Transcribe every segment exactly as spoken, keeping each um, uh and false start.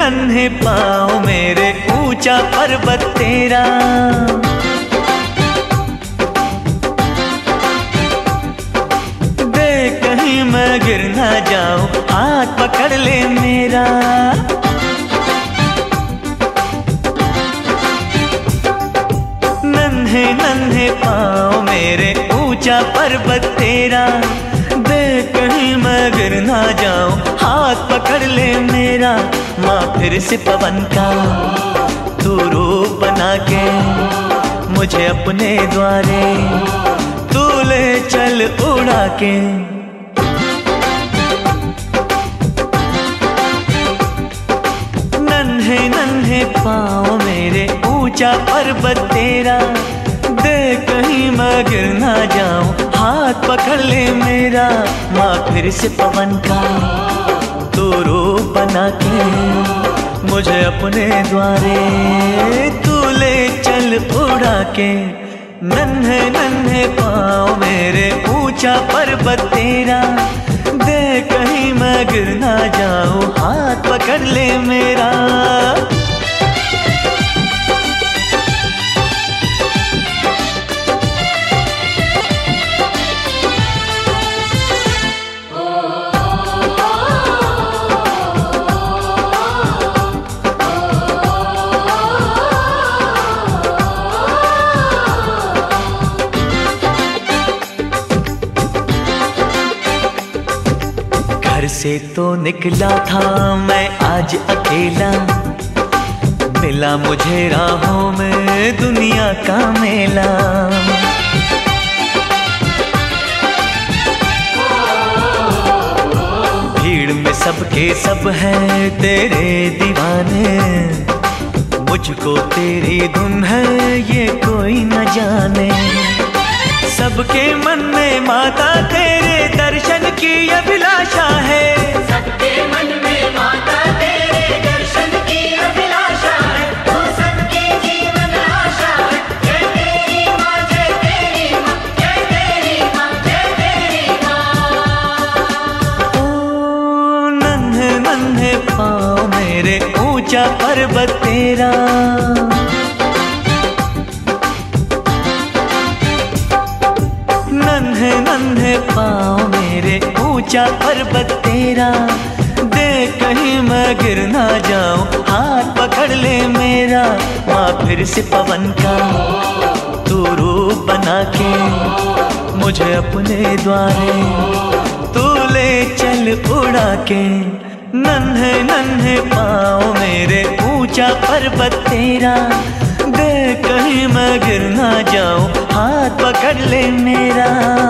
नन्हे पाँव मेरे ऊंचा पर्वत तेरा। देख कहीं मैं गिर ना जाऊं, हाथ पकड़ ले मेरा। नन्हे नन्हे पाँव मेरे ऊंचा पर्वत तेरा। देख कहीं मैं गिर ना जाऊं, हाथ पकड़ ले मेरा। माँ फिर से पवन का तू रूप बना के मुझे अपने द्वारे तू ले चल उड़ा के। नन्हे नन्हे पाँव मेरे ऊंचा पर्वत तेरा। देख कहीं मैं गिर ना जाऊं, हाथ पकड़ ले मेरा। माँ फिर से पवन का तू रूप बना के मुझे अपने द्वारे तू ले चल उड़ा के। नन्हे नन्हे पाँव मेरे ऊंचा पर्वत तेरा। देख कहीं मैं गिर ना जाऊं, हाथ पकड़ ले मेरा। घर से तो निकला था मैं आज अकेला, मिला मुझे राहों में दुनिया का मेला। भीड़ में सबके सब हैं तेरे दीवाने, मुझको तेरी धुन है ये कोई न जाने। सबके मन में माता तेरे दर्शन की अभिलाषा है। सबके मन में माता तेरे दर्शन की अभिलाषा है। तू सबके जीवन आशा है। जय तेरी माँ, जय तेरी माँ, जय तेरी माँ, जय तेरी माँ। ओ नन्हे नन्हे पाँव मेरे ऊंचा पर्वत तेरा। नन्हे नन्हे पाँव मेरे ऊंचा पर्वत तेरा। देख कहीं मैं गिर ना जाऊं, हाथ पकड़ ले मेरा। माँ फिर से पवन का तू रूप बना के मुझे अपने द्वारे तू ले चल उड़ा के। नन्हे नन्हे पाँव मेरे ऊंचा पर्वत तेरा। देख कहीं मैं गिर ना जाऊं, हाथ पकड़ ले मेरा।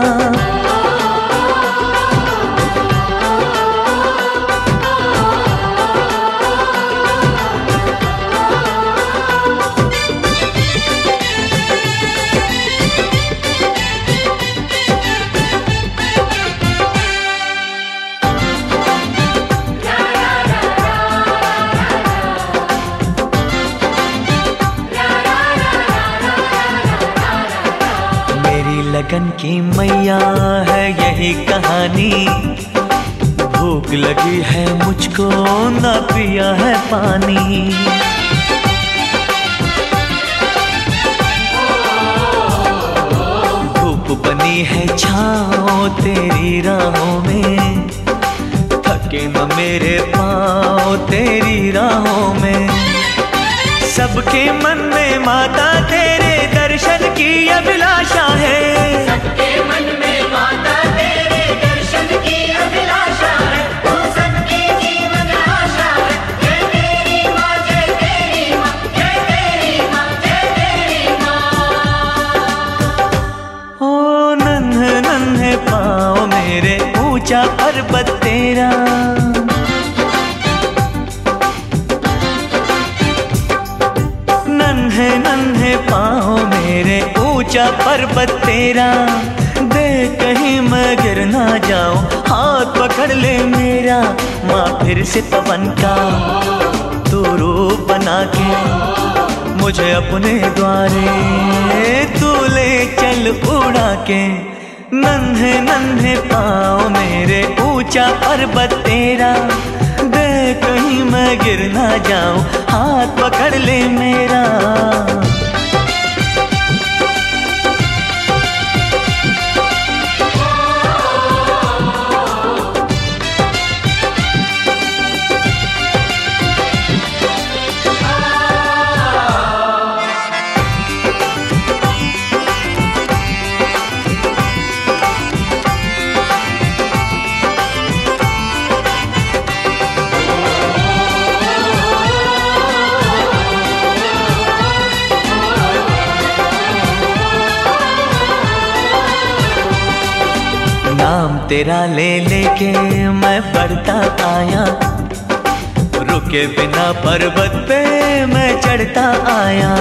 लगन की मैया है यही कहानी, भूख लगी है मुझको ना पिया है पानी। धूप बनी है छाँव तेरी राहों में, थके न मेरे पाँव तेरी राहों में। सबके मन में माता तेरे दर्शन की अभिलाषा है। सबके मन में माता तेरे दर्शन की अभिलाषा है। तू सबके जीवन आशा है। जय तेरी माँ, जय तेरी माँ, जय तेरी माँ, जय तेरी माँ। ओ नन्हे नन्हे पाँव मेरे ऊंचा पर्वत तेरा। नन्हे नन्हे पाँव मेरे ऊंचा पर्वत तेरा। देख कहीं मैं गिर ना जाऊं, हाथ पकड़ ले मेरा। माँ फिर से पवन का तू रूप बना के मुझे अपने द्वारे तू ले चल उड़ा के। नन्हे नन्हे पाँव मेरे ऊंचा पर्वत तेरा। देख कहीं मैं गिर ना जाऊं, हाथ पकड़ ले मेरा। नाम तेरा ले लेके मैं बढ़ता आया, रुके बिना पर्वत पे मैं चढ़ता आया।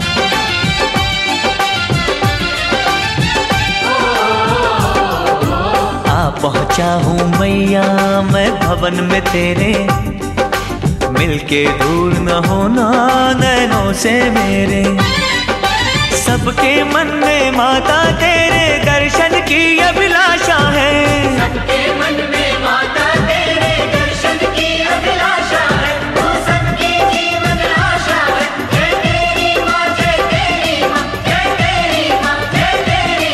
आ पहुंचा हूँ मैया मैं भवन में तेरे, मिलके दूर न होना नैनों से मेरे। सबके मन में माता तेरे दर्शन की अभिलाषा है, सबके मन में माता तेरे दर्शन की अभिलाषा है। तू सबकी जीवन आशा है। जय तेरी माँ, जय तेरी माँ, जय तेरी माँ, जय तेरी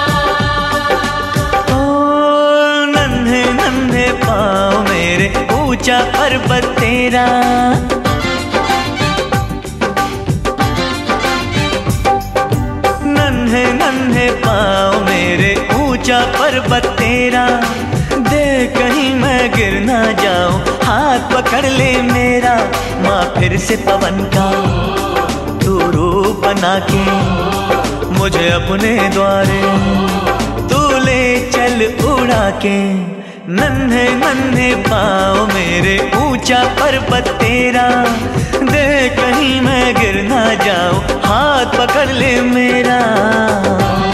माँ। ओ नन्हे नन्हे पाँव मेरे, ऊंचा पर्वत तेरा। नन्हे नन्हे पाँव मेरे, ऊंचा पर्वत तेरा। देख कहीं मैं गिर ना जाऊं, हाथ पकड़ ले मेरा। माँ फिर से पवन का तू रूप बना के मुझे अपने द्वारे तू ले चल उड़ा के। नन्हे नन्हे पाँव मेरे, ऊंचा पर्वत तेरा। देख कहीं मैं गिर ना जाऊं, हाथ पकड़ ले मेरा।